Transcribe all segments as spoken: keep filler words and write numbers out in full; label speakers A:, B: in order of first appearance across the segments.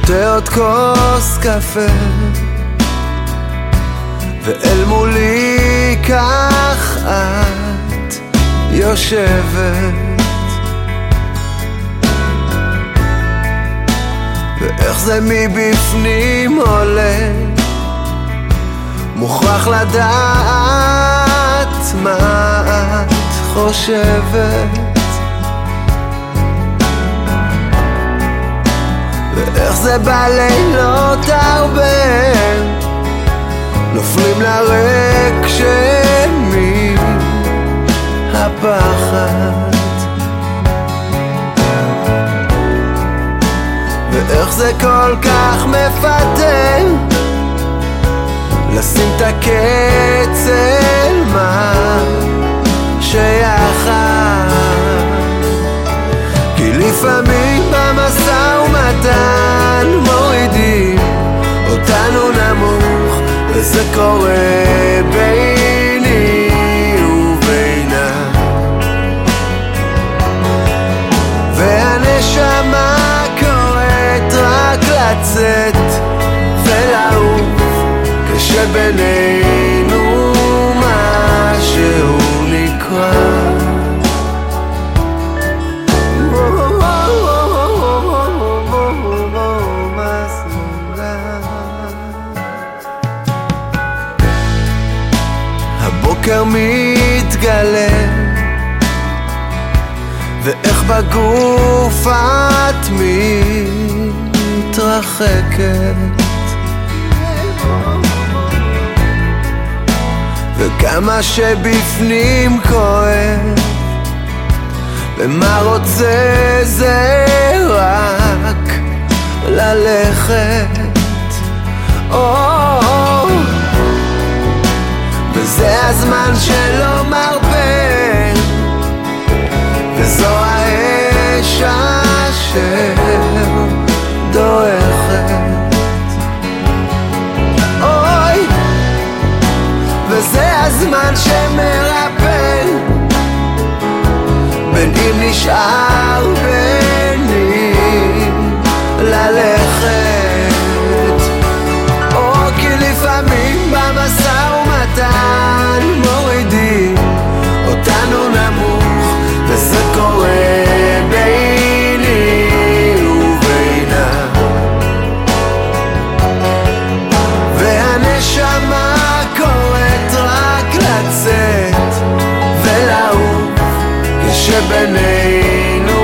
A: שותה עוד כוס קפה, ואל מולי כך את יושבת, ואיך זה מבפנים עולה, מוכרח לדעת מה את חושבת, ואיך זה בלילות הרבה נופלים לריק שמי הפחד, ואיך זה כל כך מפתה לשים את הקץ אל מה שיחד, כי לפעמים במשא ומתן מורידים אותנו נמוך, וזה קורה ביני ובינה, והנשמה קוראת רק לצאת ולעוף, כשבינינו משהו נקרא. הבוקר מתגלה, ואיך בגוף את מתרחקת, וכמה שבפנים כואב, ומה רוצה זה רק ללכת, או וזה הזמן שלא מרפא, וזו האש אשר דועכת, אוי, וזה הזמן שמרפא, בין אם נשאר בין אם ללכת, או כי לפעמים במשא ומתן מורידים אותנו נמוך, וזה קורה ביני ובינה, והנשמה קוראת רק לצאת ולעוף, כשבינינו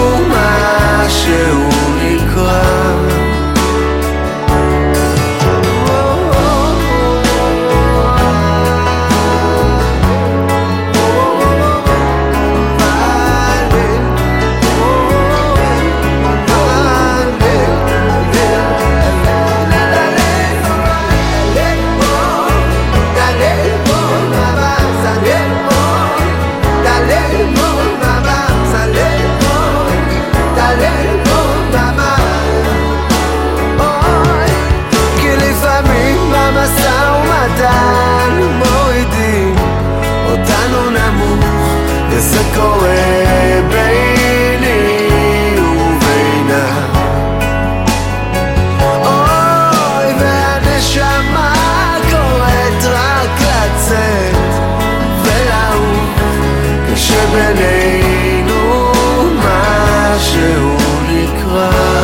A: משהו נקרא. מורידים אותנו נמוך, וזה קורה ביני ובינה, אוי, והנשמה קוראת רק לצאת ולעוף, כשבינינו משהו נקרא.